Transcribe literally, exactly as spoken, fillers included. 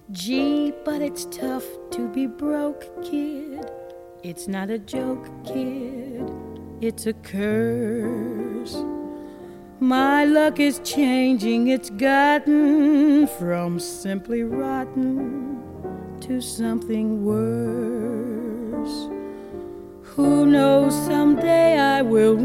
Gee, but it's tough to be broke, kid. It's not a joke, kid. It's a curse. My luck is changing. It's gotten from simply rotten to something worse. Who knows, someday I will